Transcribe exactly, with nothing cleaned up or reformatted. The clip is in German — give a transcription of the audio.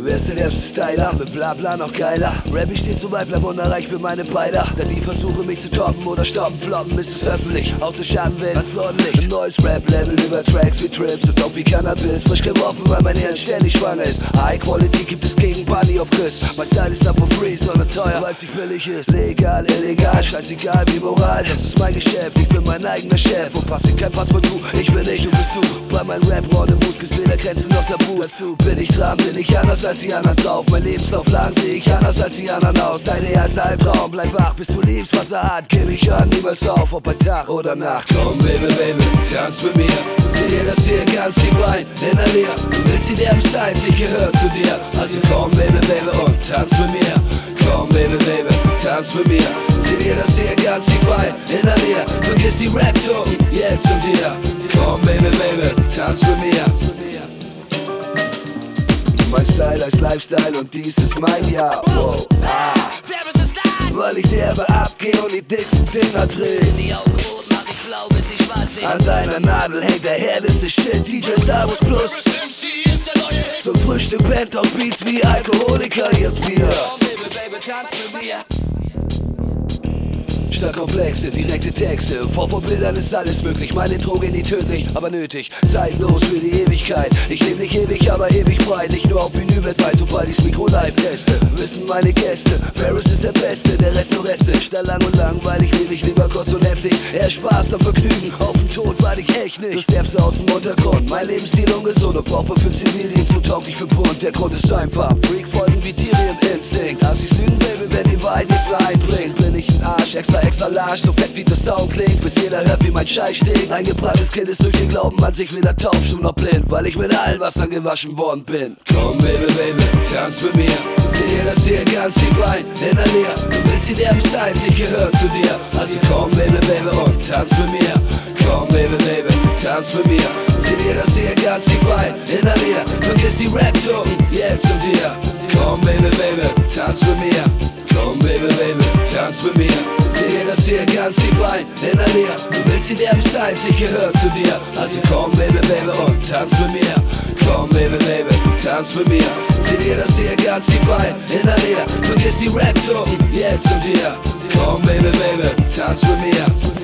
Wer ist der ärmste Styler? Mit Blabla noch geiler. Rap, ich steh zu weit, bleib unerreicht für meine Beider. Da die versuchen mich zu toppen oder stoppen, floppen, ist es öffentlich. Außer Schadenwind, ganz ordentlich. Ein neues Rap-Level über Tracks wie Trips und auch wie Cannabis. Frisch geworfen, weil mein Hirn ständig schwanger ist. High Quality gibt es gegen Bunny auf Chris. Mein Style ist not for free, sondern teuer, weil's nicht billig ist. Legal, illegal, scheißegal wie Moral. Das ist mein Geschäft, ich bin mein eigener Chef. Und pass in kein Passwort, du, ich bin ich, du bist du. Bei meinem Rap-Rendezvous gibt's weder Grenzen noch Tabus. Dazu bin ich dran, bin ich anders als die anderen drauf. Mein Lebenslauf lang seh ich anders als die anderen aus. Deine Herz Albtraum, bleib wach, bis du liebst, was er hat. Gib ich an, niemals auf, ob bei Tag oder Nacht. Komm, Baby, Baby, tanz mit mir. Seh dir das hier ganz tief rein, inhalier. Du willst die derben Styles, ich gehör zu dir. Also komm, Baby, Baby, und tanz mit mir. Komm, Baby, Baby, tanz mit mir. Seh dir das hier ganz tief rein, inhalier. Vergiss die Rap-Token, jetzt und hier. Komm, Baby, Baby, tanz mit mir. Mein Style heißt Lifestyle und dies ist mein Jahr. Wow. Ah. Weil ich derbe abgeh und die dicksten Dinger dreh. Die Augen rot mach ich blau, bis ich schwarz seh. An deiner Nadel hängt der härteste Shit, D J Star Wars Plus. Zum Frühstück pennt auf Beats wie Alkoholiker, ihr Bier. Komm, Baby, Baby, tanz mit mir. Statt komplexe, direkte Texte. Vor Vorbildern ist alles möglich. Meine Drogen nie tödlich, aber nötig. Zeitlos für die Ewigkeit. Ich lebe nicht ewig, aber ewig breit. Nicht nur auf Vinyl weiß, sobald ich's Mikro live teste. Wissen meine Gäste, Ferris ist der Beste, der Rest nur Reste. Statt lang und langweilig lebe ich lieber kurz und heftig. Eher Spaß am Vergnügen, auf den Tod war ich echt nicht. Das Derbste aus dem Untergrund, mein Lebensstil ungesund und Pauper für Zivilien, zu tauglich für Bund. Der Grund ist einfach, Freaks folgen wie Tiere im Instinkt. Assis lügen, Baby, wenn die Wahrheit nichts mehr einbringt. Bin ich ein Arsch, extra extra large, so fett wie das Sound klingt, bis jeder hört, wie mein Scheiß steht. Eingebranntes Kind ist durch den Glauben an sich weder taub, schon noch blind, weil ich mit allen Wassern gewaschen worden bin. Komm, Baby, Baby, tanz mit mir. Seh dir das hier ganz tief rein, inhalier. Du willst die derben Styles, ich gehör zu dir. Also komm, Baby, Baby, und tanz mit mir. Komm, Baby, Baby, tanz mit mir. Seh dir das hier ganz tief rein, inhalier. Vergiss die Rap-Token, jetzt und hier. Komm, Baby, Baby, tanz mit mir. Komm, Baby, Baby, tanz mit mir. Seh dir das hier ganz tief rein, inhalier. Du willst die derben Styles, ich gehör zu dir. Also komm, Baby, Baby, und tanz mit mir. Komm, Baby, Baby, tanz mit mir. Seh dir das hier ganz tief rein, inhalier. Vergiss die Rap-Token, jetzt und hier. Komm, Baby, Baby, tanz mit mir.